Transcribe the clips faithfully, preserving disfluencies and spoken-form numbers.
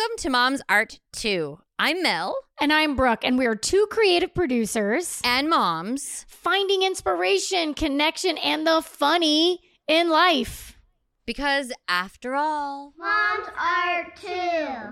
to Mom's Art two. I'm Mel. And I'm Brooke, and we are two creative producers. And moms. Finding inspiration, connection, and the funny in life. Because after all, Mom's Art too.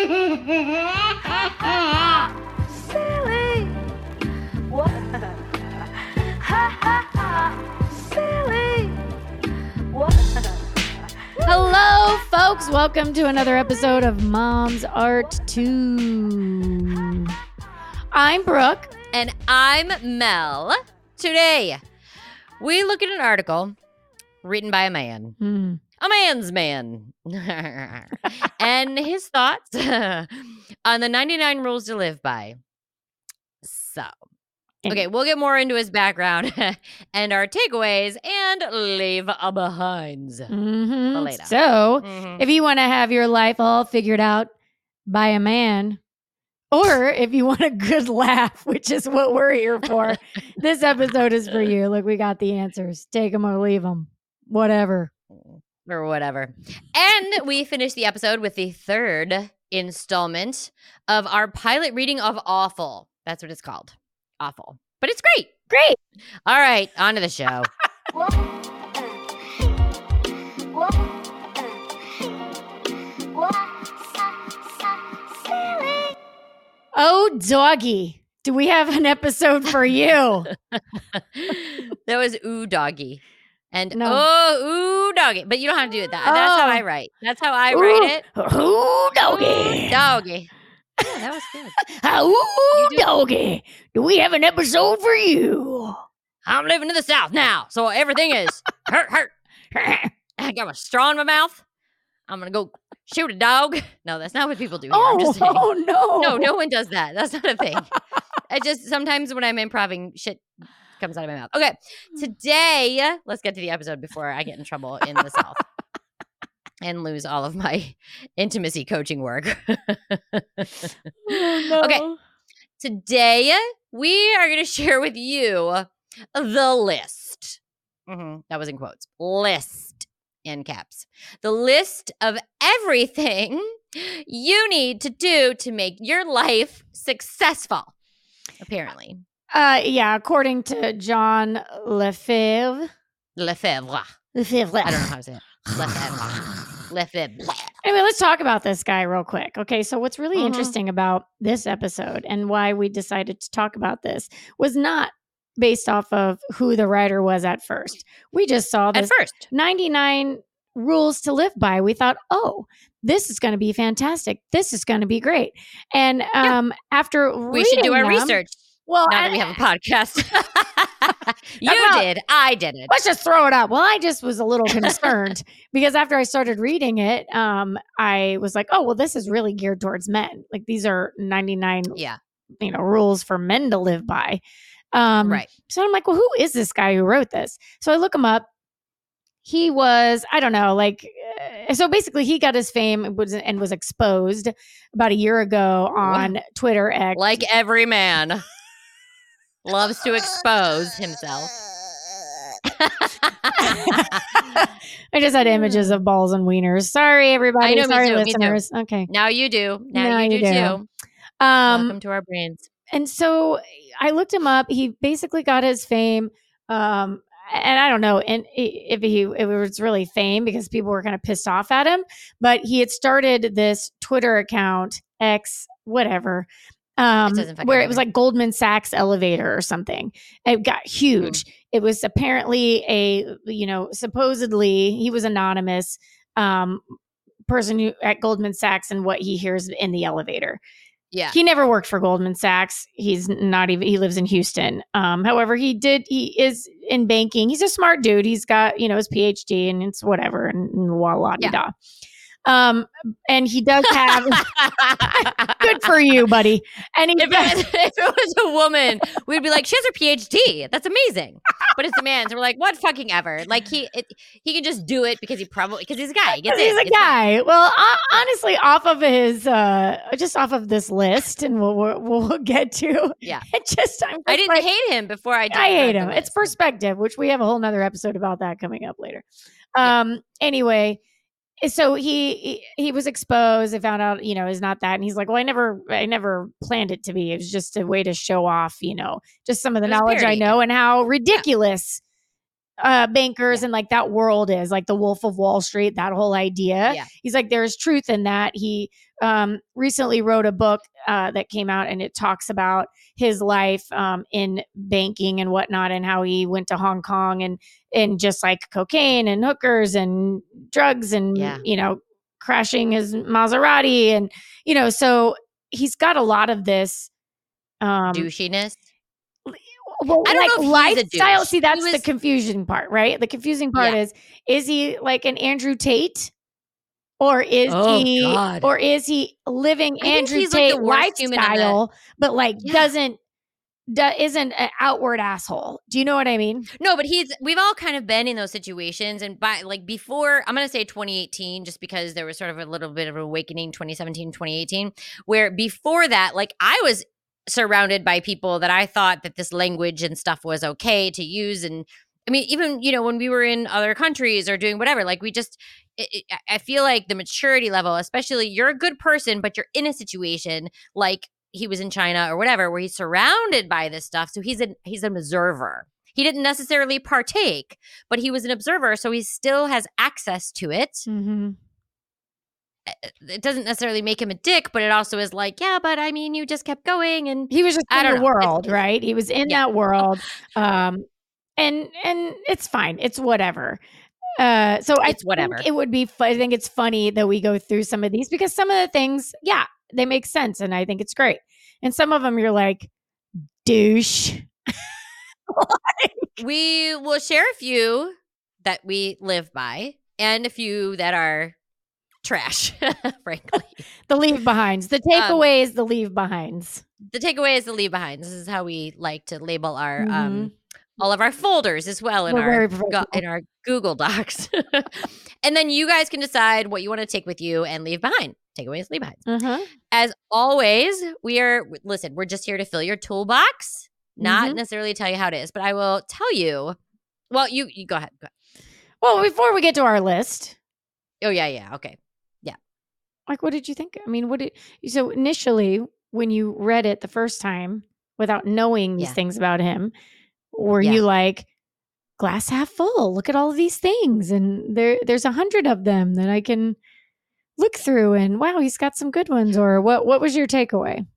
Silly. What? Ha ha ha. Silly. What? Hello, folks. Welcome to another episode of Mom's Art two. I'm Brooke. And I'm Mel. Today, we look at an article written by a man. Mm. A man's man. And his thoughts on the ninety-nine rules to live by. So, okay, we'll get more into his background and our takeaways and leave behinds. Mm-hmm. Later. So, Mhm. if you want to have your life all figured out by a man, or if you want a good laugh, which is what we're here for, this episode is for you. Look, we got the answers. Take them or leave them. Whatever. Or whatever. And we finished the episode with the third installment of our pilot reading of Awful. That's what it's called. Awful. But it's great. Great. All right, on to the show. What? What? What? Silly. Oh, doggy. Do we have an episode for you? That was ooh doggy. And No. oh, ooh doggy. But you don't have to do it that. That's how Oh. I write. That's how I write it. Oh, doggy. Ooh, doggy. Yeah, that was good. Oh, You do- doggy. Do we have an episode for you? I'm living in the South now, so everything is hurt, hurt. I got a straw in my mouth. I'm going to go shoot a dog. No, that's not what people do here. I'm Oh, just saying. oh, no. No, no one does that. That's not a thing. I just sometimes when I'm improving, shit comes out of my mouth. Okay, today, let's get to the episode before I get in trouble in the South and lose all of my intimacy coaching work. Oh, no. Okay. Today, we are going to share with you the list. Mhm, that was in quotes. List in caps. The list of everything you need to do to make your life successful, apparently. Uh, yeah, according to John Lefebvre. Lefebvre. Lefebvre. I don't know how to say it. Lefebvre. Lefebvre. Anyway, let's talk about this guy real quick. Okay, so what's really Mhm. interesting about this episode and why we decided to talk about this was not based off of who the writer was at first. We just saw At this first. ninety-nine rules to live by. We thought, oh, this is going to be fantastic. This is going to be great. And um, after We should do reading our them- research Well, now that and- we have a podcast. You Well, did. I didn't. let's just throw it up. Well, I just was a little concerned because after I started reading it, um, I was like, oh, well, this is really geared towards men. Like these are ninety-nine, Yeah. you know, rules for men to live by. Um, Right. So I'm like, well, who is this guy who wrote this? So I look him up. He was, I don't know, like, uh, so basically he got his fame and was, and was exposed about a year ago on Twitter X. Like every man loves to expose himself. I just had images of balls and wieners. Sorry, everybody. I know, me Sorry, too, me too. listeners. Okay. Now you do. Now, Now you do you do. too. Um, Welcome to our brains. and so I looked him up. He basically got his fame. Um, and I don't know and if he if it was really fame because people were kind of pissed off at him, but he had started this Twitter account, X, whatever, um, doesn't fucking where it was matter. like Goldman Sachs elevator or something. It got huge. It was apparently a, you know, supposedly he was anonymous um, person who, at Goldman Sachs and what he hears in the elevator. Yeah. He never worked for Goldman Sachs. He's not even, he lives in Houston. Um, however, he did, he is in banking. He's a smart dude. He's got, you know, his P H D and it's whatever and, and voila, Yeah. da. Um, and he does have, good for you, buddy. And he If does, it, was, if it was a woman, we'd be like, she has her P H D. That's amazing. But it's a man, so we're like, what fucking ever? Like he it, he can just do it because he probably because he's a guy. He gets he's it. a It's fine. guy. Well, uh, honestly, off of his, uh, just off of this list, and we'll we'll, we'll get to. Yeah. It just I'm I just didn't like, hate him before I did. I hate read the him. It's list. perspective, which we have a whole nother episode about that coming up later. Um. Anyway, so he, he he was exposed. I found out, you know, is not that, and he's like, well, I never, I never planned it to be. It was just a way to show off, you know, just some of the It was a knowledge I parody. know and how ridiculous uh, bankers Yeah. and like that world is, like the Wolf of Wall Street, that whole idea. Yeah. He's like, there's truth in that. He um, recently wrote a book uh, that came out, and it talks about his life um, in banking and whatnot, and how he went to Hong Kong and and just like cocaine and hookers and drugs and Yeah. you know, crashing his Maserati, and you know, so he's got a lot of this um Douchiness. well, I don't like know if he's a lifestyle. douche. See, that's He the was- confusing part, right? The confusing part Yeah. is is he like an Andrew Tate? Or is Oh, he God. or is he living I think Andrew he's, like, the Tate worst human on the- lifestyle, but like Yeah. doesn't do, isn't an outward asshole? Do you know what I mean? No, but he's we've all kind of been in those situations, and by like before, I'm going to say twenty eighteen, just because there was sort of a little bit of an awakening, twenty seventeen, twenty eighteen, where before that, like I was surrounded by people that I thought that this language and stuff was okay to use. And I mean, even, you know, when we were in other countries or doing whatever, like we just, it, it, I feel like the maturity level, especially you're a good person, but you're in a situation like he was in China or whatever, where he's surrounded by this stuff. So he's an, he's an observer. He didn't necessarily partake, but he was an observer. So he still has access to it. Mm-hmm. It doesn't necessarily make him a dick, but it also is like, yeah, but I mean, you just kept going. And He was just I in don't the know. It's- world, it's- right? He was in Yeah. that world, um, and and it's fine. It's whatever. Uh, so I It's whatever. think it would be. Fu- I think it's funny that we go through some of these because some of the things, yeah, they make sense, and I think it's great. And some of them, you're like, douche. we will share a few that we live by and a few that are trash, frankly. The leave behinds. The Um, takeaway is the leave behinds. The takeaway is the leave behind. This is how we like to label our Mhm. um all of our folders as well in We're very our professional. go- in our Google Docs. And then you guys can decide what you want to take with you and leave behind. Takeaways, leave behind. Uh-huh. As always, we are listen, we're just here to fill your toolbox, not Mhm. necessarily tell you how it is, but I will tell you. Well, you you go ahead. Go ahead. Well, before we get to our list, Oh yeah, yeah, okay. like, what did you think? I mean, what did so initially when you read it the first time without knowing these Yeah. things about him, were Yeah. you like glass half full? Look at all of these things, and there there's a hundred of them that I can look through, and wow, he's got some good ones. Or what? What was your takeaway?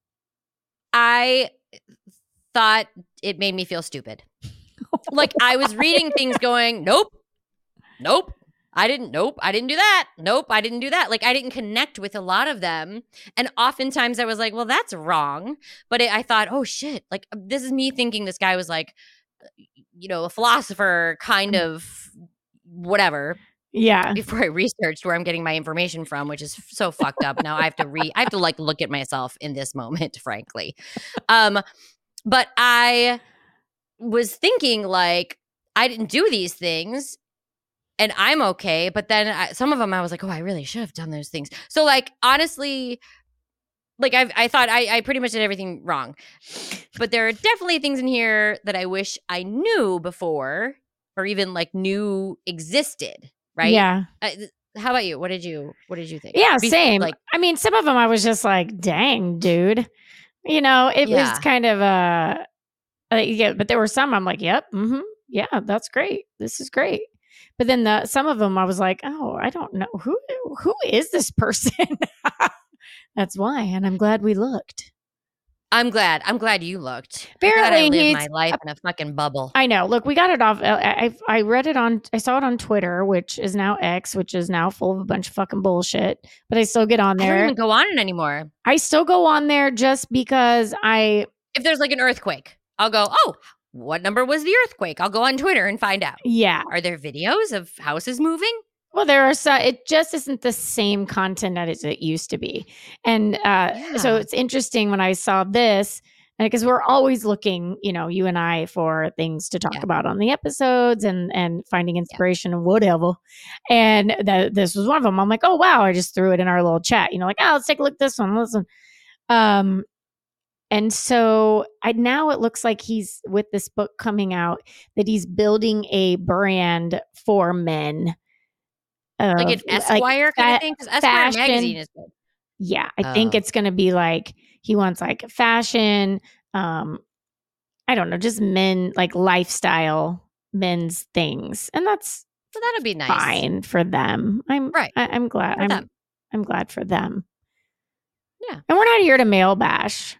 I thought it made me feel stupid. Like I was reading things going, nope, nope, I didn't, nope, I didn't do that. Nope, I didn't do that. Like I didn't connect with a lot of them. And oftentimes I was like, well, that's wrong. But it, I thought, oh shit, like this is me thinking this guy was like, you know, a philosopher kind of whatever. Yeah, Before I researched where I'm getting my information from, which is so fucked up. Now I have to re I have to like look at myself in this moment, frankly. Um, but I was thinking like I didn't do these things and I'm okay. But then I, some of them I was like, oh, I really should have done those things. So like honestly, like I I thought I, I pretty much did everything wrong. But there are definitely things in here that I wish I knew before or even like knew existed. Right. yeah, Uh, th- how about you? What did you What did you think? yeah. Bef- Same. Like, I mean, some of them I was just like, dang, dude. You know, it Yeah. was kind of a uh, yeah. But there were some I'm like, yep, mm-hmm, yeah, that's great. This is great. But then the some of them I was like, oh, I don't know who who is this person. That's why, and I'm glad we looked. I'm glad. I'm glad you looked. I'm glad Apparently I live he's- my life in a fucking bubble. I know. Look, we got it off. I, I I read it on. I saw it on Twitter, which is now X, which is now full of a bunch of fucking bullshit. But I still get on I don't there. even go on it anymore. I still go on there just because I. If there's like an earthquake, I'll go, oh, what number was the earthquake? I'll go on Twitter and find out. Yeah. Are there videos of houses moving? Well, there are some. It just isn't the same content as it used to be, and uh, so Yeah. it's interesting when I saw this. Because we're always looking, you know, you and I for things to talk Yeah. about on the episodes and and finding inspiration and whatever. And that this was one of them. I'm like, oh wow! I just threw it in our little chat. You know, like, oh, let's take a look at this one. Listen, um, and so I now it looks like he's with this book coming out that he's building a brand for men Like an of, Esquire kind of fa- thing? Because Esquire fashion. magazine is good. Yeah, I think Oh. it's going to be like he wants like fashion. Um, I don't know, just men like lifestyle men's things, and that's So that'll be nice. fine for them. I'm Right. I, I'm glad. For I'm them. I'm glad for them. Yeah. And we're not here to male bash.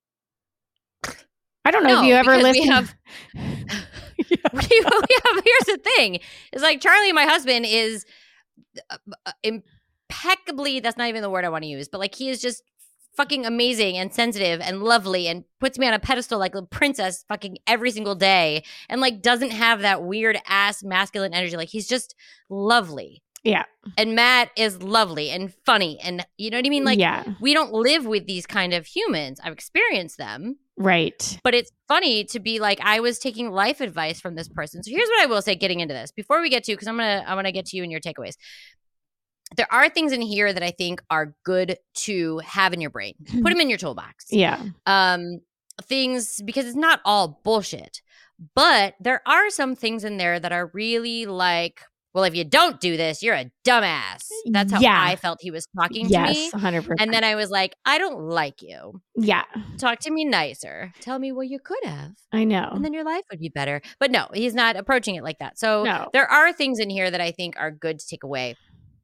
I don't know No, if you ever because we listen. have- we, we have, here's the thing. It's like Charlie, my husband, is uh, uh, impeccably, that's not even the word I want to use, but like he is just fucking amazing and sensitive and lovely and puts me on a pedestal like a princess fucking every single day and like doesn't have that weird ass masculine energy. Like he's just lovely. Yeah. And Matt is lovely and funny and you know what I mean? Like yeah. we don't live with these kind of humans. I've experienced them. Right. But it's funny to be like, I was taking life advice from this person. So here's what I will say getting into this before we get to, because I'm gonna I'm gonna get to you and your takeaways. There are things in here that I think are good to have in your brain. Put them in your toolbox. Yeah. Um, things because it's not all bullshit, but there are some things in there that are really like, well, if you don't do this, you're a dumbass. That's how Yeah. I felt he was talking Yes. to me. one hundred percent. And then I was like, I don't like you. yeah, Talk to me nicer. Tell me, well, you could have. I know. And then your life would be better. But no, he's not approaching it like that. So No. there are things in here that I think are good to take away.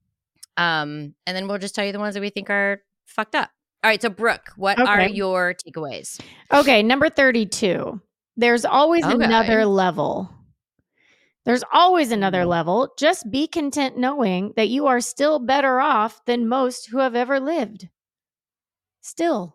Um, and then we'll just tell you the ones that we think are fucked up. All right. So Brooke, what Okay. are your takeaways? Okay, number thirty-two. There's always Okay. another level. There's always another Mm. level. Just be content knowing that you are still better off than most who have ever lived. Still.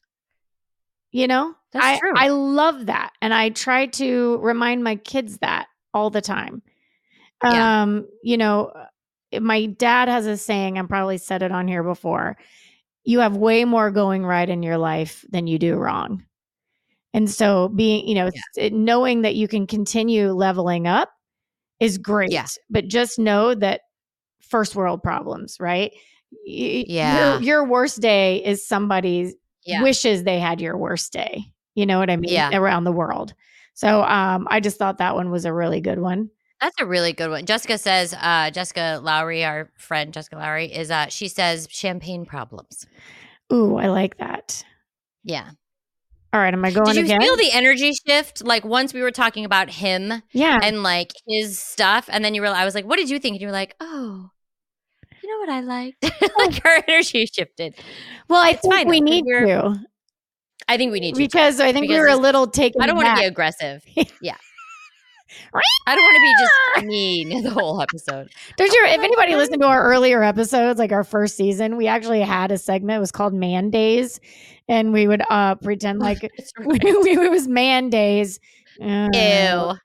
You know? That's I, true. I love that. And I try to remind my kids that all the time. Yeah. Um, you know, my dad has a saying, I've probably said it on here before. You have way more going right in your life than you do wrong. And so being, you know, Yeah. it- knowing that you can continue leveling up is great. Yeah. But just know that first world problems, right? Y- Yeah. Your, your worst day is somebody's Yeah. wishes they had your worst day. You know what I mean? Yeah. Around the world. So um, I just thought that one was a really good one. That's a really good one. Jessica says, uh, Jessica Lowry, our friend Jessica Lowry, is uh, she says champagne problems. Ooh, I like that. Yeah. All right, am I going Did you again? feel the energy shift? Like once we were talking about him yeah. and like his stuff, and then you were, I was like, what did you think? And you were like, oh, you know what I liked? Like our energy shifted. well, I it's think fine, we though, 'cause need we're- to I think we need to. because I think Because we were a this- little taken I don't want to back. be aggressive. Yeah. Right? I don't want to be just mean the whole episode. Don't you? If anybody listened to our earlier episodes, like our first season, we actually had a segment. It was called Man Days, and we would uh pretend like It's we, right. we- it was Man Days. Uh, Ew.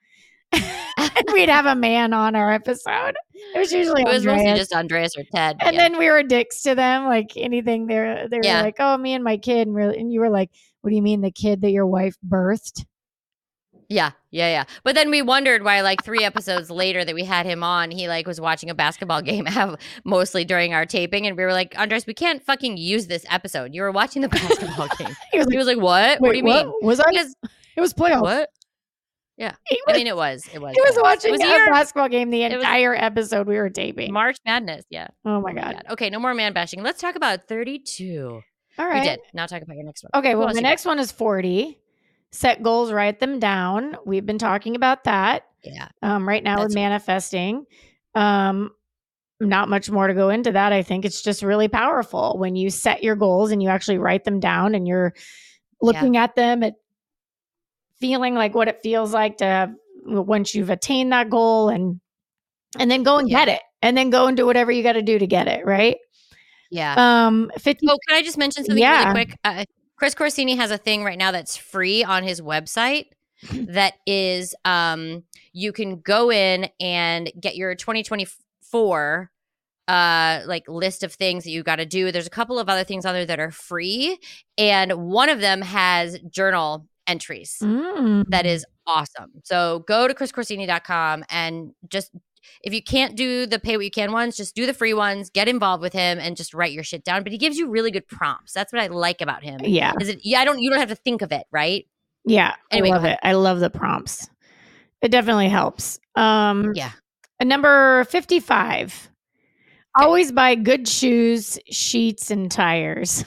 and we'd have a man on our episode. It was usually It was mostly Andreas. just Andreas or Ted. And yeah. then we were dicks to them, like anything. They're they were Yeah. like, "Oh, me and my kid," and, we're, and you were like, "What do you mean, the kid that your wife birthed?" Yeah, yeah, yeah. But then we wondered why, like three episodes later that we had him on, he like was watching a basketball game have mostly during our taping, and we were like, Andres, we can't fucking use this episode. You were watching the basketball game. He was He like, was like, what? what do you "Wait, mean? Was I? Because It was playoffs." what? Yeah, He I was, mean, it was. It was. he was playoffs. watching It was a your basketball game the it was- entire episode we were taping. March Madness. Yeah. Oh my Oh my god! God. Okay, no more man bashing. Let's talk about thirty-two. All We right. did. Now talk about your next one. Okay. Who Well, else the you got? next one is forty. Set goals, write them down. We've been talking about that. Yeah. Um, right now That's with right. manifesting. Um, not much more to go into that. I think it's just really powerful when you set your goals and you actually write them down and you're looking at them at feeling like what it feels like to have once you've attained that goal and and then go and Yeah. get it and then go and do whatever you got to do to get it. Right. Yeah. Um, fifty. Oh, can I just mention something Yeah. really quick? Uh, Chris Corsini has a thing right now that's free on his website that is um you can go in and get your twenty twenty-four uh like list of things that you got to do. There's a couple of other things on there that are free, and one of them has journal entries. Mm. That is awesome. So go to chris corsini dot com and just if you can't do the pay what you can ones, just do the free ones, get involved with him and just write your shit down. But he gives you really good prompts. That's what I like about him. Yeah. Is it yeah, I don't you don't have to think of it, right? Yeah. Anyway, I go love ahead. it. I love the prompts. It definitely helps. Um, Yeah. and number fifty-five. Always buy good shoes, sheets, and tires.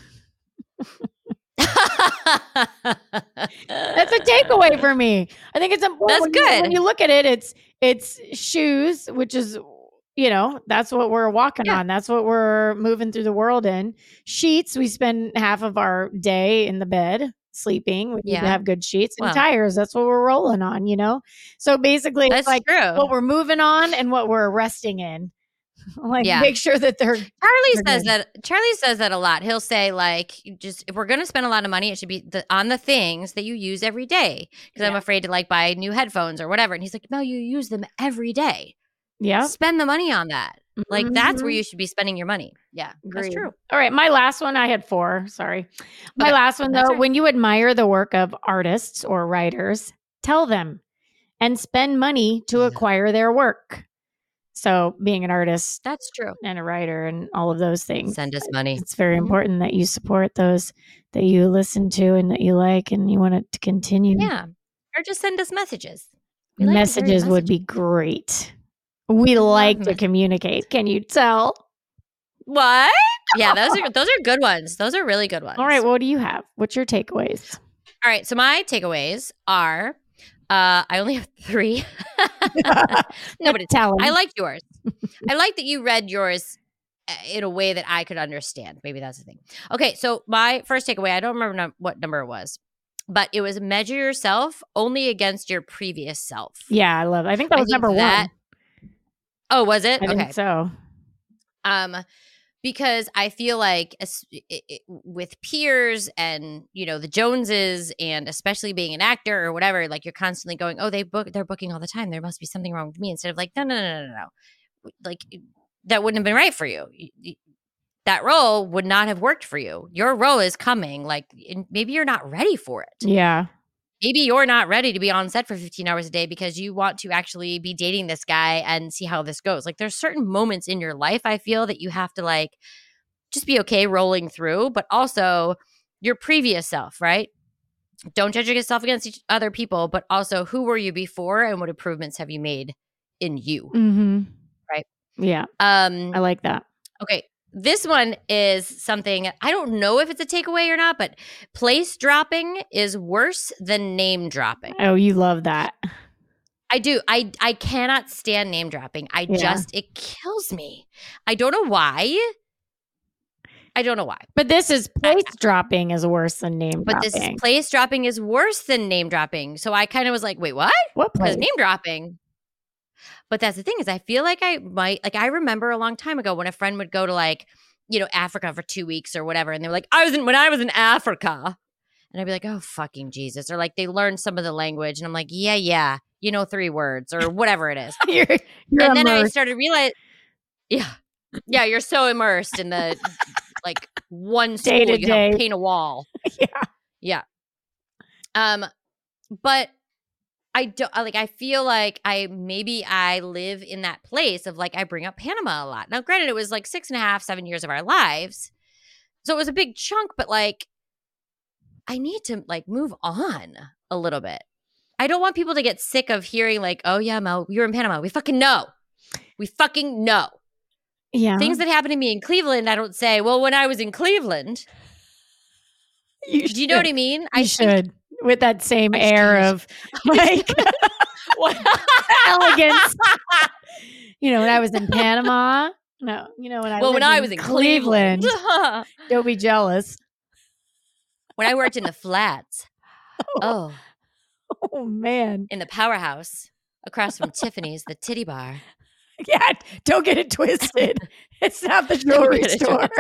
That's a takeaway for me. I think it's important. That's when you- good. when you look at it, it's it's shoes, which is, you know, that's what we're walking Yeah. on. That's what we're moving through the world in. Sheets, we spend half of our day in the bed sleeping. We need to Yeah. have good sheets. And Well. tires, that's what we're rolling on, you know? So basically, That's it's like true. what we're moving on and what we're resting in. Like, Yeah. make sure that they're Charlie They're says good. that. Charlie says that a lot. He'll say like, you just if we're going to spend a lot of money, it should be the, on the things that you use every day. Because I'm Yeah. afraid to like buy new headphones or whatever. And he's like, no, you use them every day. yeah. Spend the money on that. Like that's where Mhm. you should be spending your money. Yeah, that's Agreed. true. All right, my last one, I had four. Sorry. My Okay, last one, that's though, all right. when you admire the work of artists or writers, tell them and spend money to Yeah. acquire their work. So, being an artist That's true. and a writer and all of those things, Send us money. it's very Mhm. important that you support those that you listen to and that you like and you want it to continue. Yeah, or just send us messages. We like to hear your Messages would be great. We like to messages. communicate. Can you tell? What? Yeah, those are those are good ones. Those are really good ones. All right, what do you have? What's your takeaways? All right. So my takeaways are, uh, I only have three. No, but it's, Tell 'em. I liked yours. I like that you read yours uh, in a way that I could understand. Maybe that's the thing. Okay, so my first takeaway, I don't remember num- what number it was, but it was measure yourself only against your previous self. Yeah, I love it. I think that I was think number that- one. Oh, was it? I Okay. think so. Um, because I feel like as- it, it, with peers and you know the Joneses, and especially being an actor or whatever, like you're constantly going, "Oh, they book, they're booking all the time. There must be something wrong with me." Instead of like, "No, no, no, no, no, no. Like that wouldn't have been right for you. You- you- That role would not have worked for you. Your role is coming. Like and maybe you're not ready for it. Yeah. Maybe you're not ready to be on set for fifteen hours a day because you want to actually be dating this guy and see how this goes. Like there's certain moments in your life I feel that you have to like just be okay rolling through, but also your previous self, right? Don't judge yourself against each other people, but also who were you before and what improvements have you made in you? Mm-hmm. Right. Yeah. Um I like that. okay. This one is something I don't know if it's a takeaway or not, but place dropping is worse than name dropping. Oh, you love that. I do. I I cannot stand name dropping. I Yeah. just it kills me. I don't know why. I don't know why. But this is place dropping is worse than name But dropping. this is place dropping is worse than name dropping. So I kind of was like, wait, what? what Because place? name dropping. But that's the thing is I feel like I might like I remember a long time ago when a friend would go to like, you know, Africa for two weeks or whatever. And they were like, I was in when I was in Africa. And I'd be like, oh fucking Jesus. Or like they learned some of the language. And I'm like, yeah, yeah, you know, three words or whatever it is. you're, you're And then I immersed. started realizing, yeah, yeah, you're so immersed in the like one school, Day to you have day. to paint a wall. yeah. Yeah. Um, but I don't I- like. I feel like I maybe I live in that place of like I bring up Panama a lot. Now, granted, it was like six and a half, seven years of our lives, so it was a big chunk. But like, I need to like move on a little bit. I don't want people to get sick of hearing like, "Oh yeah, Mel, you're in Panama." We fucking know. We fucking know. Yeah. Things that happen to me in Cleveland, I don't say, well, when I was in Cleveland. you Do you know what I mean? You I should. With that same I air should. of like elegance. You know, when I was in Panama. No, you know, when I well, when lived I was in Cleveland. Don't be jealous. When I worked in the flats. Oh, Oh man. in the powerhouse across from Tiffany's, the titty bar. Yeah, don't get it twisted. It's not the jewelry get it store.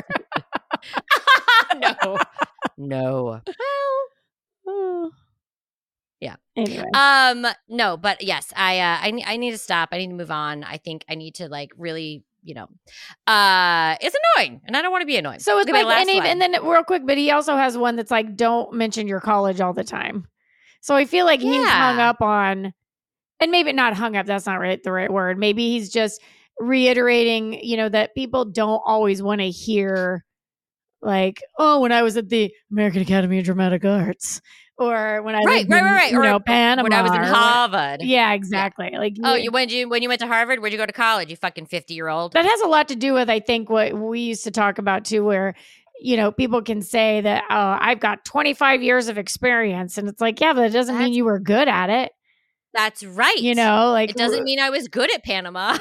No. No. Oh. Yeah. Anyway. Um, no, but yes, I uh I ne- I need to stop. I need to move on. I think I need to like really, you know, uh it's annoying and I don't want to be annoying. So it's Okay, my like, last and, even, one. and then real quick, but he also has one that's like, don't mention your college all the time. So I feel like he's hung Yeah. up on, and maybe not hung up, that's not right the right word. Maybe he's just reiterating, you know, that people don't always want to hear like, oh, when I was at the American Academy of Dramatic Arts, or when I Right, lived right, in, right, right. you Or know, Panama. when I was in or what- Harvard. Yeah, exactly. Like, Oh, you- you when you when you went to Harvard? Where'd you go to college? You fucking fifty year old. that has a lot to do with, I think, what we used to talk about too, where, you know, people can say that, oh, I've got twenty-five years of experience. And it's like, yeah, but it doesn't mean That's- you were good at it. That's right. You know, like it doesn't mean I was good at Panama.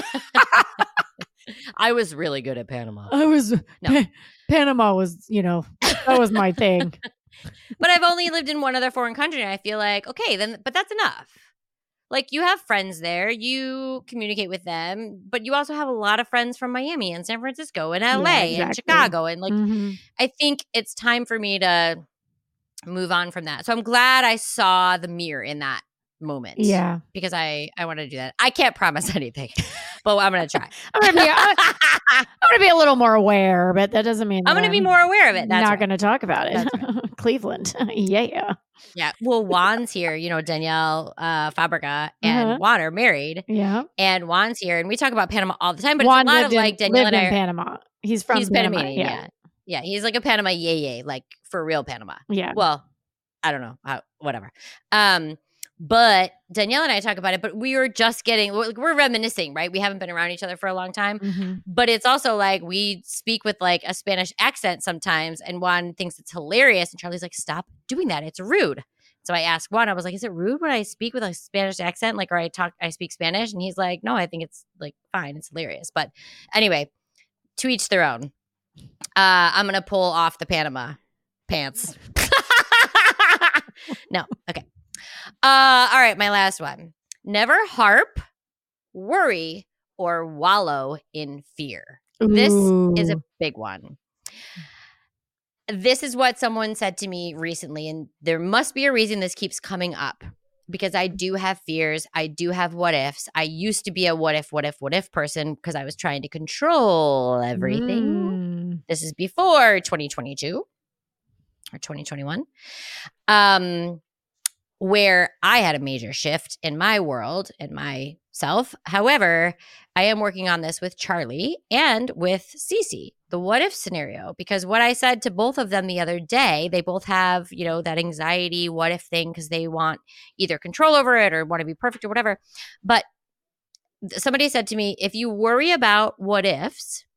I was really good at Panama. I was, No. Pa- Panama was, you know, that was my thing. But I've only lived in one other foreign country, and I feel like, okay, then, but that's enough. Like, you have friends there, you communicate with them, but you also have a lot of friends from Miami and San Francisco and L A Yeah, and exactly. Chicago. And like, Mhm. I think it's time for me to move on from that. So I'm glad I saw the mirror in that moment. Yeah. Because I, I want to do that. I can't promise anything, but I'm going to try. I'm going to be, I'm, I'm going to be a little more aware, but that doesn't mean I'm that going to be more aware of it. That's not right. going to talk about it. That's Cleveland. yeah. Yeah. Well, Juan's here, you know, Danielle uh, Fabrega and Uh-huh. Juan are married, Yeah. and Juan's here, and we talk about Panama all the time, but Juan it's a lot lived of like in, Danielle lived and I in are, Panama. He's from he's Panama. Panamanian. Yeah. yeah. He's like a Panama yay yay, like for real Panama. Yeah. Well, I don't know how, whatever. Um, but Danielle and I talk about it, but we were just getting, we're, we're reminiscing, right? We haven't been around each other for a long time, Mhm. but it's also like we speak with like a Spanish accent sometimes, and Juan thinks it's hilarious, and Charlie's like, stop doing that. It's rude. So I asked Juan, I was like, is it rude when I speak with a Spanish accent? Like, or I talk, I speak Spanish? And he's like, no, I think it's like fine. It's hilarious. But anyway, to each their own. Uh, I'm going to pull off the Panama pants. No. Okay. Uh, all right. My last one. Never harp, worry, or wallow in fear. This is a Ooh. big one. This is what someone said to me recently, and there must be a reason this keeps coming up, because I do have fears. I do have what ifs. I used to be a what if, what if, what if person because I was trying to control everything. Mm. This is before twenty twenty-two or twenty twenty-one, um, where I had a major shift in my world and myself. However, I am working on this with Charlie and with Cece, the what if scenario, because what I said to both of them the other day, they both have, you know, that anxiety what if thing because they want either control over it or want to be perfect or whatever. But th- somebody said to me, if you worry about what ifs,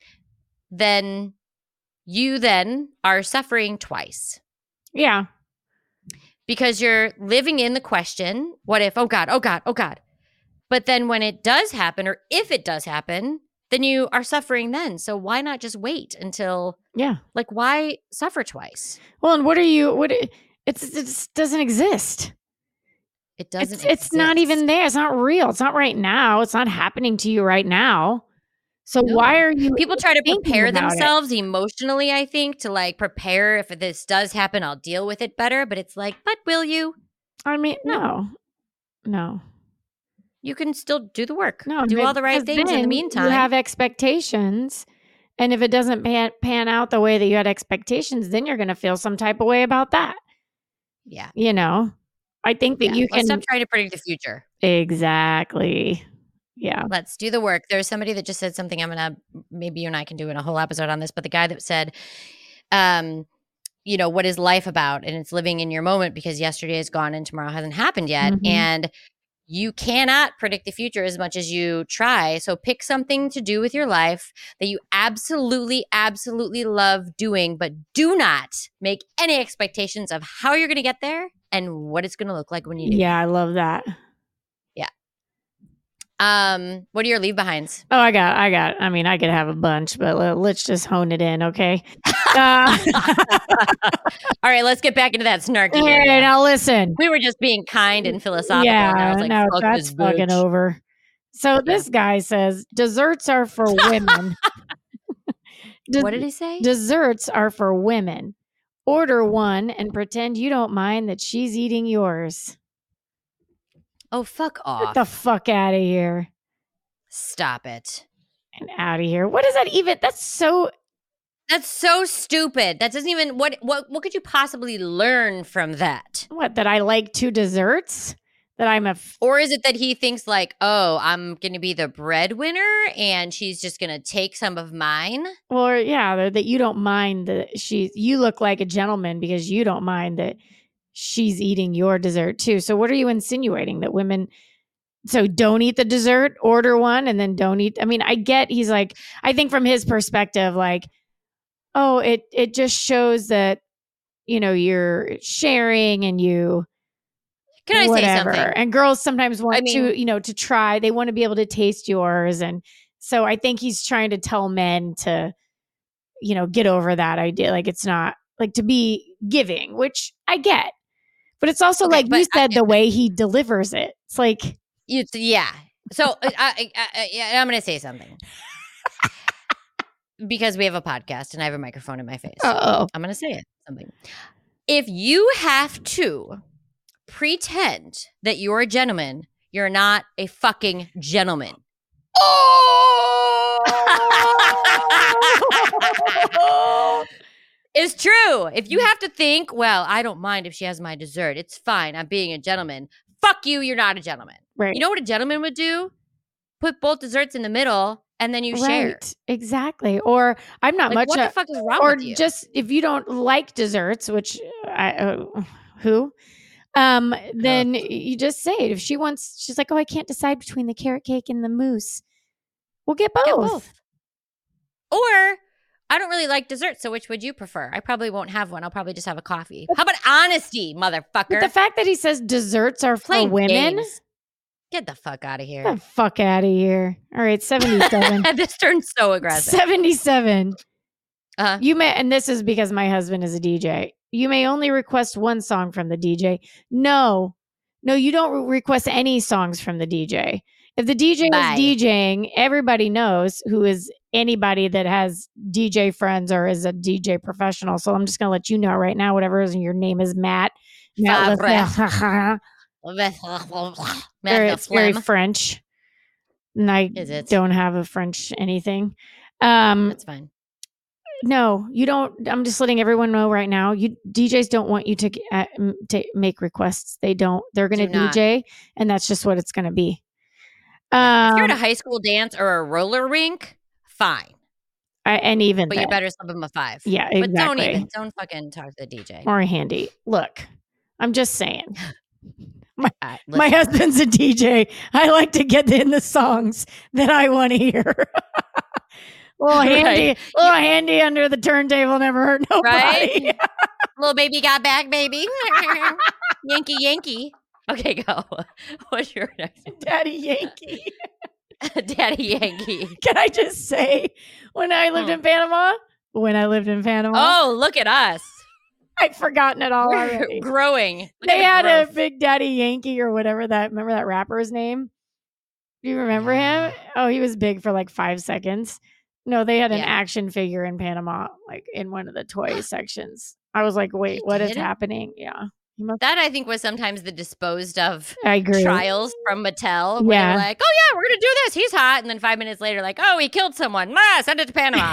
then you then are suffering twice. Yeah. Because you're living in the question, what if, oh God, oh God, oh God. But then when it does happen, or if it does happen, then you are suffering then. So why not just wait until, Yeah. like, why suffer twice? Well, and what are you, what, it's, it just doesn't exist. It doesn't It's, it's not exist. even there. It's not real. It's not right now. It's not happening to you right now. So No. why are you People try to thinking prepare about it? themselves emotionally, I think, to like prepare if this does happen, I'll deal with it better. But it's like, but will you? I mean, No. no, no, You can still do the work. no. do but- all the right because things in the then meantime. You have expectations. And if it doesn't pan, pan out the way that you had expectations, then you're going to feel some type of way about that. yeah. You know, I think that yeah. you Let's can. stop trying to predict the future. Exactly. Yeah. Let's do the work. There's somebody that just said something I'm going to, maybe you and I can do in a whole episode on this, but the guy that said, um, you know, what is life about? And it's living in your moment because yesterday is gone and tomorrow hasn't happened yet. Mhm. And you cannot predict the future as much as you try. So pick something to do with your life that you absolutely, absolutely love doing, but do not make any expectations of how you're going to get there and what it's going to look like when you do. Yeah. I love that. Um, what are your leave behinds? Oh, I got, I got, I mean, I could have a bunch, but let, let's just hone it in. Okay. Uh, All right, let's get back into that snarky all right, area. now listen. We were just being kind and philosophical. Yeah, and I was like, no, fuck that's this fucking bitch. over. So this guy says desserts are for women. Des- What did he say? Desserts are for women. Order one and pretend you don't mind that she's eating yours. Oh, fuck Get off. the fuck out of here. Stop it. And out of here. What is that even? That's so. That's so stupid. That doesn't even what what what could you possibly learn from that? What, that I like two desserts? That I'm a. F- Or is it that he thinks like, "Oh, I'm going to be the breadwinner and she's just going to take some of mine?" or yeah, that that you don't mind that she. You look like a gentleman because you don't mind that she's eating your dessert too. So what are you insinuating that women? So don't eat the dessert, order one, and then don't eat. I mean, I get he's like, I think from his perspective, like, oh, it it just shows that, you know, you're sharing and you Can I whatever. say something? And girls sometimes want I mean- to, you know, to try. They want to be able to taste yours. And so I think he's trying to tell men to, you know, get over that idea. Like it's not like to be giving, which I get. But it's also Okay, like you but I- said, the way he delivers it. It's like, You, yeah. So uh, I, I, I, yeah, I'm going to say something because we have a podcast and I have a microphone in my face. oh, I'm going to say it something. If you have to pretend that you're a gentleman, you're not a fucking gentleman. oh. It's true. If you have to think, well, I don't mind if she has my dessert. It's fine. I'm being a gentleman. Fuck you. You're not a gentleman. Right. You know what a gentleman would do? Put both desserts in the middle and then you share. Right. Exactly. Or I'm not Like, much. what a- the fuck is wrong or with you? just if you don't like desserts, which I uh, who, um, then you just say it. If she wants, she's like, oh, I can't decide between the carrot cake and the mousse. We'll get both. Get both. Or I don't really like dessert, so which would you prefer? I probably won't have one. I'll probably just have a coffee. How about honesty, motherfucker? But the fact that he says desserts are for Playing women, games. Get the fuck out of get here. the fuck out of here. All right, seventy-seven. This turned so aggressive. seventy-seven. Uh-huh. You may, and this is because my husband is a D J. You may only request one song from the D J. No, no, you don't re- request any songs from the D J. If the D J Bye. is DJing, everybody knows who is anybody that has D J friends or is a D J professional. So I'm just going to let you know right now, whatever is your name is Matt. Matt Favre. Lefebvre. Matt Very- the it's very phlegm. French. And I Is it? don't have a French anything. Um, That's fine. no, you don't. I'm just letting everyone know right now. You D Js don't want you to uh, m- to make requests. They don't. They're going to Do not. D J, and that's just what it's going to be. If you're at a Um, high school dance or a roller rink, fine. I, and even But you then, better slip them a five. yeah, But don't exactly. even. Don't fucking talk to the D J. Or a handy. Look, I'm just saying. Uh, My listen. husband's a D J. I like to get in the songs that I want to hear. little Right. handy, little handy under the turntable never hurt nobody. Right? Little baby got back, baby. Yankee, Yankee. Okay, go. What's your next? Daddy Yankee. Daddy Yankee. Can I just say, when I lived Hmm. in Panama, when I lived in Panama, Oh, look at us. I'd forgotten it all We're already. growing. Look They at had the a growth. Big Daddy Yankee or whatever that. Remember that rapper's name? Do you remember Yeah. him? Oh, he was big for like five seconds. No, they had an Yeah. action figure in Panama, like in one of the toy sections. I was like, wait, what is did? happening? Yeah, he must. That I think was sometimes the disposed of I agree. trials from Mattel. Where Yeah. they're like, oh yeah, we're gonna do this. He's hot, and then five minutes later, like, oh, he killed someone. Ah, send it to Panama.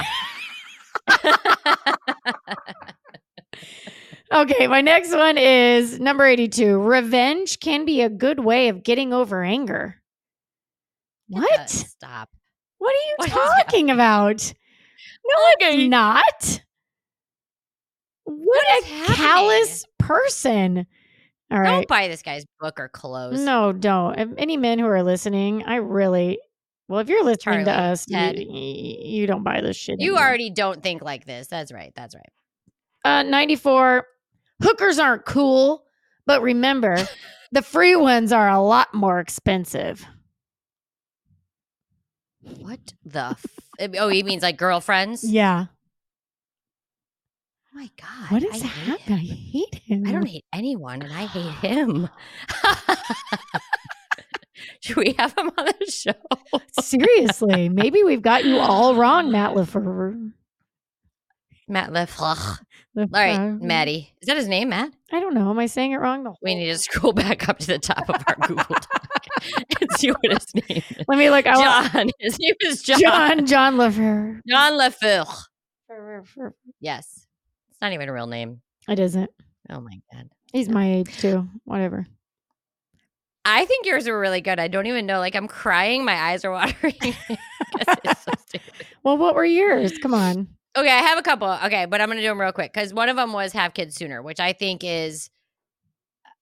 Okay, my next one is number eighty-two. Revenge can be a good way of getting over anger. Uh, What? Stop. What are you What is talking about? No, it's not. What, What a is happening? callous person. All right. Don't buy this guy's book or clothes. No, don't. If any men who are listening, I really, well, if you're listening to Charlie, us, you, Ted. you don't buy this shit. You anymore. already don't think like this. That's right. That's right. Uh, ninety-four. Hookers aren't cool, but remember, the free ones are a lot more expensive. What the? F- oh, he means like girlfriends? Yeah. Oh my God. What is I hate happening? I him. hate him. I don't hate anyone, and I hate him. Should we have him on the show? Seriously, maybe we've got you all wrong, Matt Lefevre. Matt Leflach. All right, Maddie. Is that his name, Matt? I don't know. Am I saying it wrong? The We whole- need to scroll back up to the top of our Google Doc and see what his name is. Let me look. I want- John. His name is John. John John Lefevre. John Lefleur. Yes. It's not even a real name. It isn't. Oh my God. He's my age too. Whatever. I think yours were really good. I don't even know. Like, I'm crying. My eyes are watering. It's so stupid. Well, what were yours? Come on. Okay, I have a couple. Okay, but I'm going to do them real quick because one of them was have kids sooner, which I think is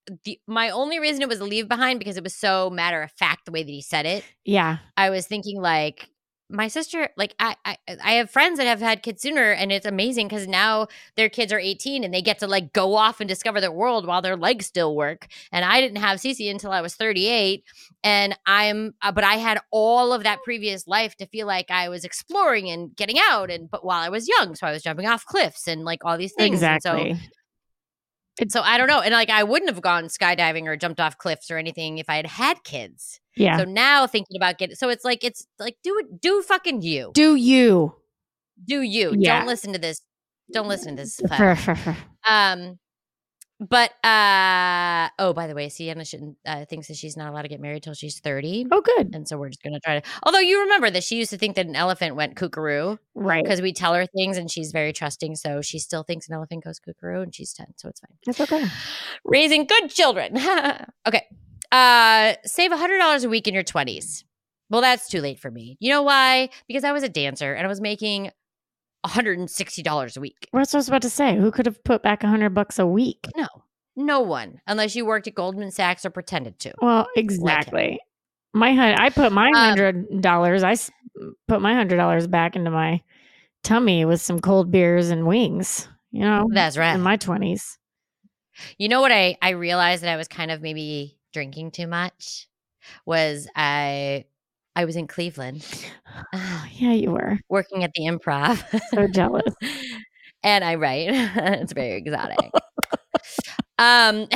the my only reason it was a leave behind because it was so matter of fact the way that he said it. Yeah. I was thinking like my sister, like I, I, I have friends that have had kids sooner, and it's amazing because now their kids are eighteen and they get to like go off and discover the world while their legs still work. And I didn't have Cece until I was thirty-eight, and I'm, uh, but I had all of that previous life to feel like I was exploring and getting out, and but while I was young, so I was jumping off cliffs and like all these things. Exactly. And so, so I don't know, and like I wouldn't have gone skydiving or jumped off cliffs or anything if I had had kids. Yeah. So now thinking about getting, so it's like, it's like, do it, do fucking you. Do you? Do you. Yeah. Don't listen to this. Don't listen to this. um, but, uh, oh, by the way, Sienna shouldn't, uh, thinks that she's not allowed to get married till she's thirty. Oh, good. And so we're just going to try to, although you remember that she used to think that an elephant went kookaroo. Right. Because we tell her things and she's very trusting. So she still thinks an elephant goes kookaroo and she's ten. So it's fine. That's okay. Raising good children. Okay. Uh, save one hundred dollars a week in your twenties. Well, that's too late for me. You know why? Because I was a dancer and I was making one hundred sixty dollars a week. What I was about to say. Who could have put back a hundred bucks a week? No, no one, unless you worked at Goldman Sachs or pretended to. Well, exactly. My hun- I put my Um, hundred dollars. I s- put my hundred dollars back into my tummy with some cold beers and wings. You know, That's right. in my twenties. You know what I, I realized that I was kind of maybe drinking too much was I I was in Cleveland Oh, yeah, you were working at the Improv. so jealous. And I write. It's very exotic. um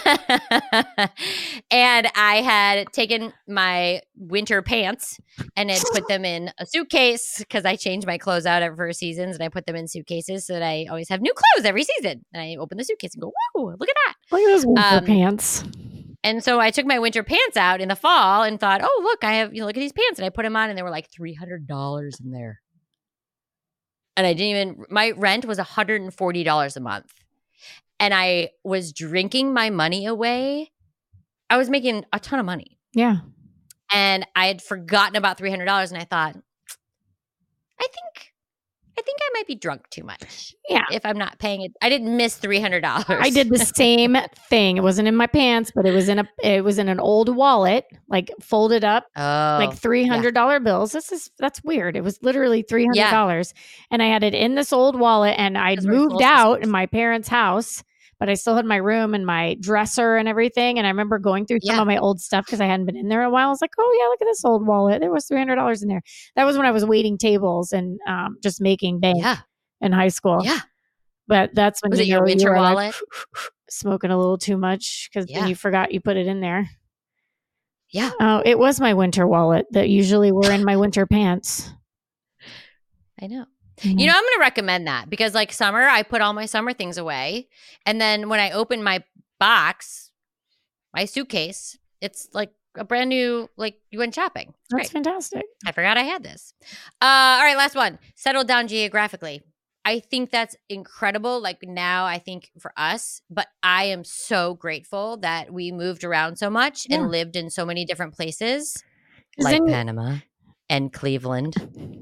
and I had taken my winter pants and had put them in a suitcase because I changed my clothes out every seasons, and I put them in suitcases so that I always have new clothes every season. And I open the suitcase and go, whoa, look at that. Look at those winter Um, pants. And so I took my winter pants out in the fall and thought, oh, look, I have, you know, look at these pants. And I put them on and they were like three hundred dollars in there. And I didn't even, my rent was one hundred forty dollars a month. And I was drinking my money away. I was making a ton of money. Yeah. And I had forgotten about three hundred dollars. And I thought, I think, I think I might be drunk too much. Yeah. If I'm not paying it. I didn't miss three hundred dollars. I did the same thing. It wasn't in my pants, but it was in a it was in an old wallet, like folded up, Oh. like three hundred dollar bills. This is that's weird. It was literally three hundred dollars, and I had it in this old wallet, and I'd Because we're moved close to out schools. in my parents' house, but I still had my room and my dresser and everything. And I remember going through some Yeah. of my old stuff because I hadn't been in there in a while. I was like, oh yeah, look at this old wallet. There was three hundred dollars in there. That was when I was waiting tables and um, just making bank Yeah. in high school. Yeah. But that's when Was you it your know you winter were, like, wallet? smoking a little too much because Yeah. then you forgot you put it in there. Yeah. Oh, it was my winter wallet that usually were in my winter pants. I know. Mhm. You know, I'm going to recommend that because, like, summer, I put all my summer things away. And then when I open my box, my suitcase, it's like a brand new, like, you went shopping. It's That's great. fantastic. I forgot I had this. Uh, all right, last one. Settle down geographically. I think that's incredible. Like, now, I think for us, but I am so grateful that we moved around so much Yeah. and lived in so many different places, 'Cause like then- Panama and Cleveland.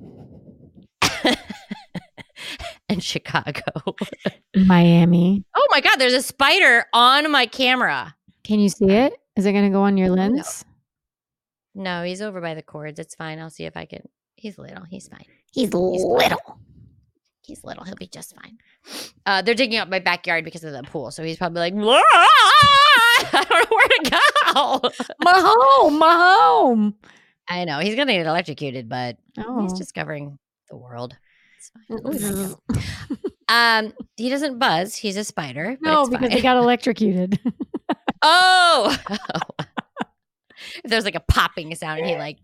And Chicago. Miami. Oh my God, there's a spider on my camera. Can you see it? Is it going to go on your lens? No, he's over by the cords. It's fine. I'll see if I can. He's little. He's fine. He's little. little. He's little. He'll be just fine. Uh, they're digging up my backyard because of the pool. So he's probably like, I don't know where to go. My home. My home. I know. He's going to get electrocuted, but Oh. he's discovering the world. It's fine. He'll be Mm-mm. fine. Um, he doesn't buzz. He's a spider. but No, it's because fine. they got electrocuted. Oh, if there's like a popping sound, and he like,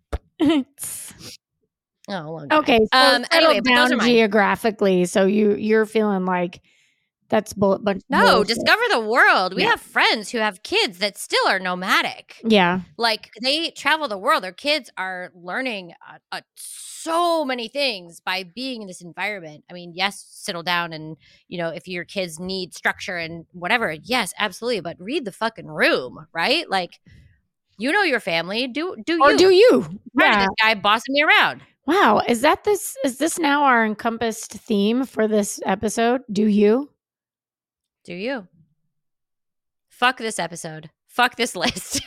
oh, well, Okay. So Um, settle anyway, but those down are mine. geographically. So you you're feeling like that's bull- bunch of No, bullshit. discover the world. We Yeah. have friends who have kids that still are nomadic. Yeah. Like they travel the world. Their kids are learning uh, uh, so many things by being in this environment. I mean, yes, settle down and, you know, if your kids need structure and whatever, yes, absolutely. But read the fucking room, right? Like, you know your family. Do do Or you? do you? Tired of Yeah. this guy bossing me around. Wow. Is that this? Is this now our encompassed theme for this episode? Do you? Do you? Fuck this episode. Fuck this list.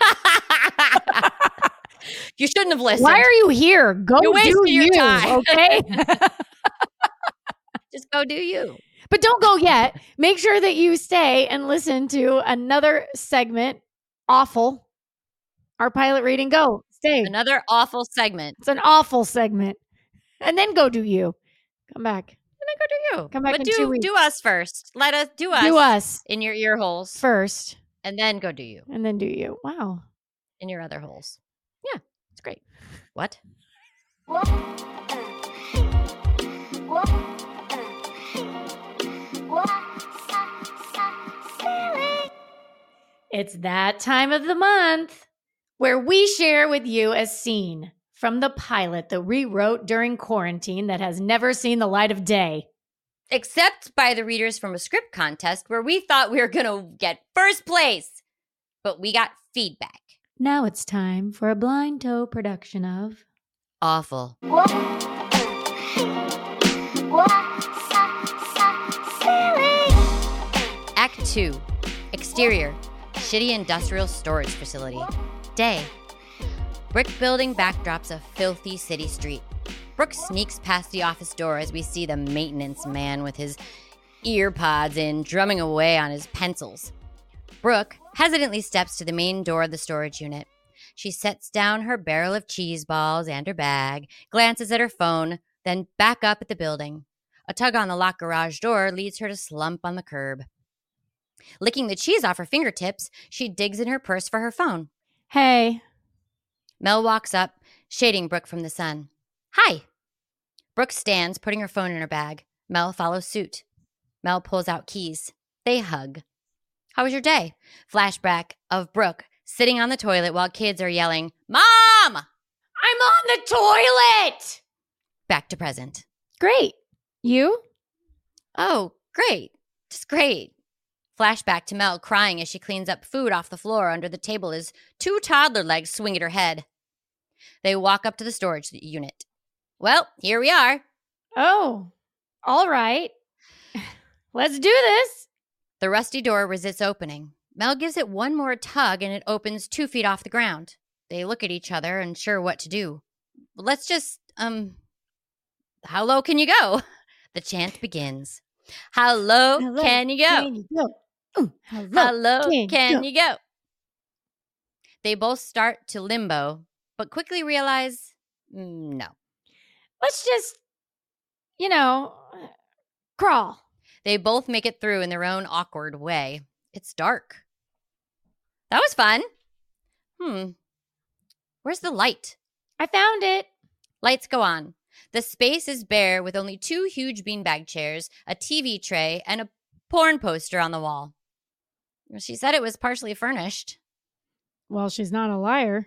You shouldn't have listened. Why are you here? Go You wasted do your you, time. okay? Just go do you. But don't go yet. Make sure that you stay and listen to another segment. Awful. Our pilot reading. Go. Stay. Another awful segment. It's an awful segment. And then go do you. Come back. And then go do you. Come back but in do, two weeks. do us first. Let us do us. Do us in your ear holes. first. And then go do you. And then do you. Wow. In your other holes. Yeah. It's great. What? What? What? What? Silly. It's that time of the month where we share with you a scene from the pilot that we wrote during quarantine that has never seen the light of day. Except by the readers from a script contest where we thought we were going to get first place. But we got feedback. Now it's time for a Blind Toe production of Awful. What? What? Silly. Act two. Exterior. Shitty industrial storage facility. Day. Brick building backdrops a filthy city street. Brooke sneaks past the office door as we see the maintenance man with his ear pods in, drumming away on his pencils. Brooke hesitantly steps to the main door of the storage unit. She sets down her barrel of cheese balls and her bag, glances at her phone, then back up at the building. A tug on the locked garage door leads her to slump on the curb. Licking the cheese off her fingertips, she digs in her purse for her phone. Hey. Mel walks up, shading Brooke from the sun. Hi. Brooke stands, putting her phone in her bag. Mel follows suit. Mel pulls out keys. They hug. How was your day? Flashback of Brooke sitting on the toilet while kids are yelling, Mom! I'm on the toilet! Back to present. Great. You? Oh, great. Just great. Flashback to Mel crying as she cleans up food off the floor under the table as two toddler legs swing at her head. They walk up to the storage unit. Well, here we are. Oh, all right. Let's do this. The rusty door resists opening. Mel gives it one more tug and it opens two feet off the ground. They look at each other, unsure what to do. Let's just, um, how low can you go? The chant begins. How low, Hello, can you go? Can you go? Ooh, hello, How low can can, you you go? They both start to limbo, but quickly realize, mm, no. Let's just, you know, crawl. They both make it through in their own awkward way. It's dark. That was fun. Hmm. Where's the light? I found it. Lights go on. The space is bare with only two huge beanbag chairs, a T V tray, and a porn poster on the wall. She said it was partially furnished. Well, she's not a liar.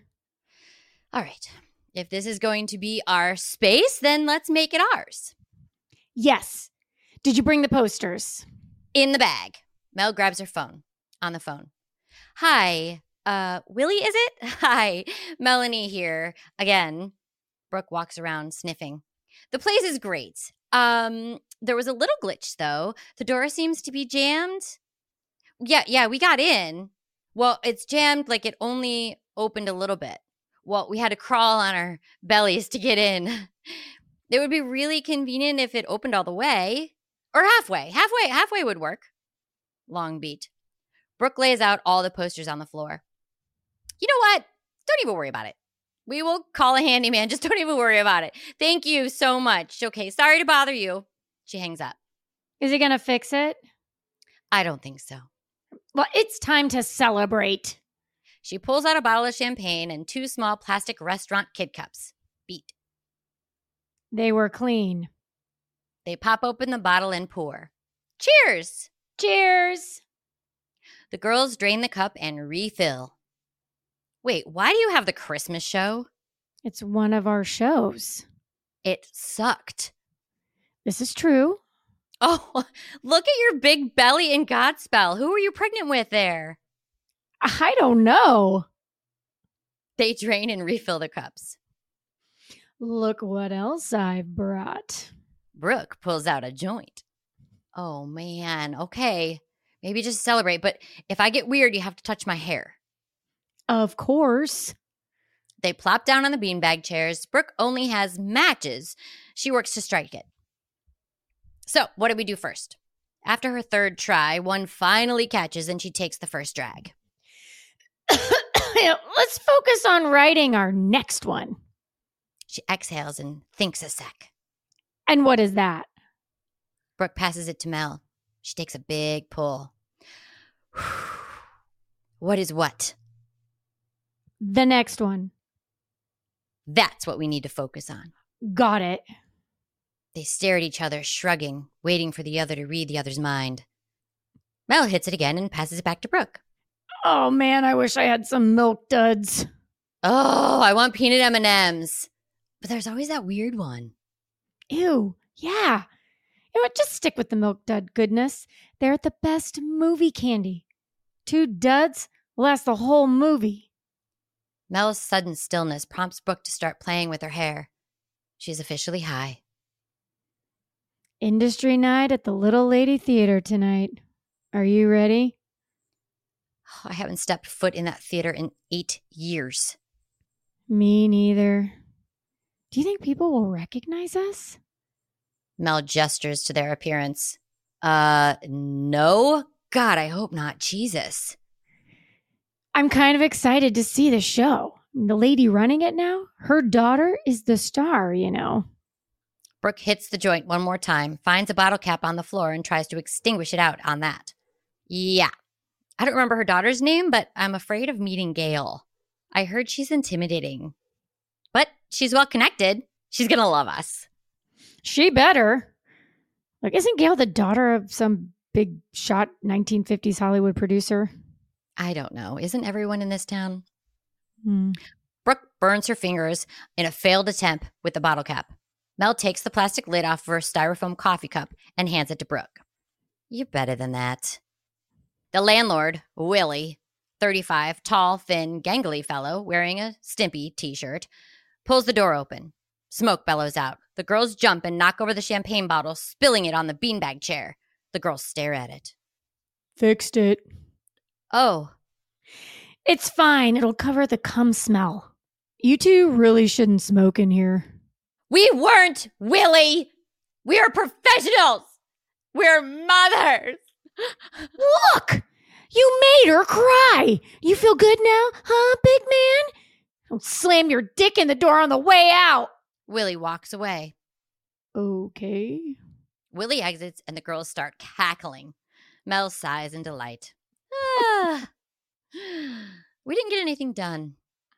All right. If this is going to be our space, then let's make it ours. Yes. Did you bring the posters? In the bag. Mel grabs her phone. On the phone. Hi. Uh, Willie, is it? Hi. Melanie here. Again. Brooke walks around sniffing. The place is great. Um, there was a little glitch, though. The door seems to be jammed. Yeah, yeah, we got in. Well, it's jammed like it only opened a little bit. Well, we had to crawl on our bellies to get in. It would be really convenient if it opened all the way. Or halfway. Halfway, halfway would work. Long beat. Brooke lays out all the posters on the floor. You know what? Don't even worry about it. We will call a handyman. Just don't even worry about it. Thank you so much. Okay, sorry to bother you. She hangs up. Is he going to fix it? I don't think so. Well, it's time to celebrate. She pulls out a bottle of champagne and two small plastic restaurant kid cups. Beat. They were clean. They pop open the bottle and pour. Cheers! Cheers. The girls drain the cup and refill. Wait, why do you have the Christmas show? It's one of our shows. It sucked. This is true. Oh, look at your big belly and Godspell. Who were you pregnant with there? I don't know. They drain and refill the cups. Look what else I've brought. Brooke pulls out a joint. Oh, man. Okay. Maybe just celebrate, but if I get weird, you have to touch my hair. Of course. They plop down on the beanbag chairs. Brooke only has matches. She works to strike it. So, what do we do first? After her third try, one finally catches and she takes the first drag. Let's focus on writing our next one. She exhales and thinks a sec. And what is that? Brooke passes it to Mel. She takes a big pull. What is what? The next one. That's what we need to focus on. Got it. They stare at each other, shrugging, waiting for the other to read the other's mind. Mel hits it again and passes it back to Brooke. Oh, man, I wish I had some Milk Duds. Oh, I want peanut M and M's. But there's always that weird one. Ew, yeah. You know what? Just stick with the Milk Dud goodness. They're the best movie candy. Two duds will last the whole movie. Mel's sudden stillness prompts Brooke to start playing with her hair. She's officially high. Industry night at the Little Lady Theater tonight. Are you ready? Oh, I haven't stepped foot in that theater in eight years. Me neither. Do you think people will recognize us? Mel gestures to their appearance. Uh, no? God, I hope not. Jesus. I'm kind of excited to see the show. The lady running it now, her daughter is the star, you know. Brooke hits the joint one more time, finds a bottle cap on the floor, and tries to extinguish it out on that. Yeah. I don't remember her daughter's name, but I'm afraid of meeting Gail. I heard she's intimidating. But she's well connected. She's going to love us. She better. Like, isn't Gail the daughter of some big shot nineteen fifties Hollywood producer? I don't know. Isn't everyone in this town? Hmm. Brooke burns her fingers in a failed attempt with the bottle cap. Mel takes the plastic lid off of her styrofoam coffee cup and hands it to Brooke. You're better than that. The landlord, Willie, thirty-five, tall, thin, gangly fellow wearing a Stimpy t-shirt, pulls the door open. Smoke bellows out. The girls jump and knock over the champagne bottle, spilling it on the beanbag chair. The girls stare at it. Fixed it. Oh. It's fine. It'll cover the cum smell. You two really shouldn't smoke in here. We weren't, Willie. We are professionals. We're mothers. Look! You made her cry. You feel good now, huh, big man? Don't slam your dick in the door on the way out. Willie walks away. Okay. Willie exits and the girls start cackling. Mel sighs in delight. Ah. We didn't get anything done.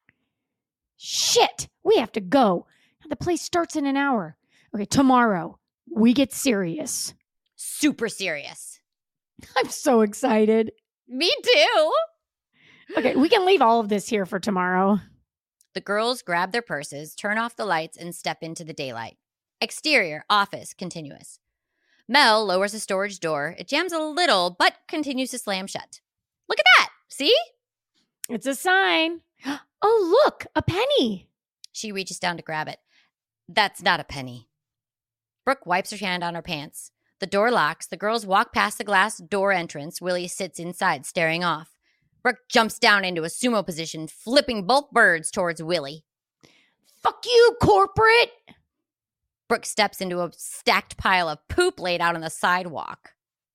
Shit! We have to go. The play starts in an hour. Okay, tomorrow, we get serious. Super serious. I'm so excited. Me too. Okay, we can leave all of this here for tomorrow. The girls grab their purses, turn off the lights, and step into the daylight. Exterior, office, continuous. Mel lowers the storage door. It jams a little, but continues to slam shut. Look at that. See? It's a sign. Oh, look, a penny. She reaches down to grab it. That's not a penny. Brooke wipes her hand on her pants. The door locks. The girls walk past the glass door entrance. Willie sits inside, staring off. Brooke jumps down into a sumo position, flipping both birds towards Willie. Fuck you, corporate. Brooke steps into a stacked pile of poop laid out on the sidewalk.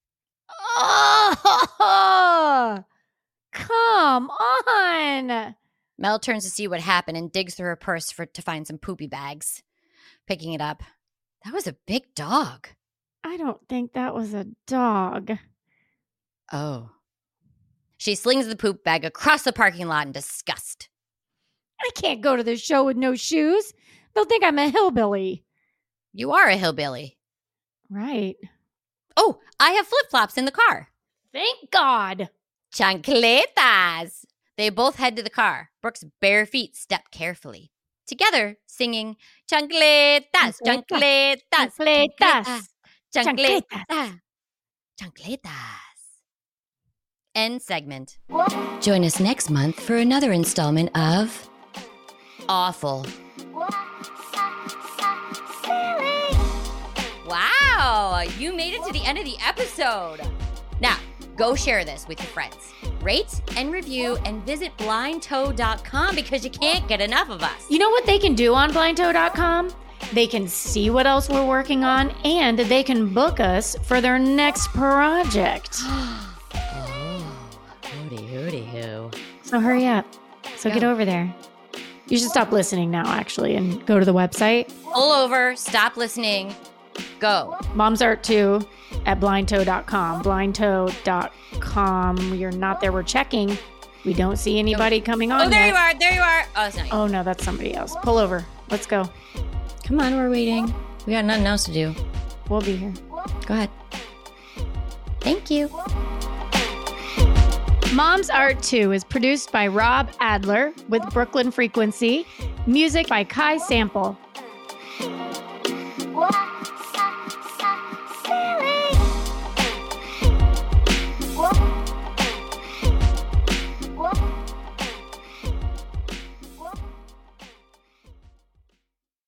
Oh, come on. Mel turns to see what happened and digs through her purse for to find some poopy bags. Picking it up. That was a big dog. I don't think that was a dog. Oh. She slings the poop bag across the parking lot in disgust. I can't go to the show with no shoes. They'll think I'm a hillbilly. You are a hillbilly. Right. Oh, I have flip-flops in the car. Thank God. Chancletas. They both head to the car. Brooke's bare feet step carefully. Together, singing, chancletas, chancletas, chancletas, chancletas, chancletas. End segment. Join us next month for another installment of Awful. Wow, you made it to the end of the episode. Now, Go share this with your friends. Rate and review and visit blind toe dot com because you can't get enough of us. You know what they can do on blind toe dot com? They can see what else we're working on, and they can book us for their next project. Oh, hooty hooty hoo. So hurry up. So Go. get over there. You should stop listening now, actually, and go to the website. Pull over, stop listening, go. Mom's Art two at blind toe dot com. blind toe dot com. You're not there. We're checking. We don't see anybody coming on Oh, there yet. you are. There you are. Oh, it's not you. Oh, no, that's somebody else. Pull over. Let's go. Come on, we're waiting. We got nothing else to do. We'll be here. Go ahead. Thank you. Mom's Art two is produced by Rob Adler with Brooklyn Frequency. Music by Kai Sample.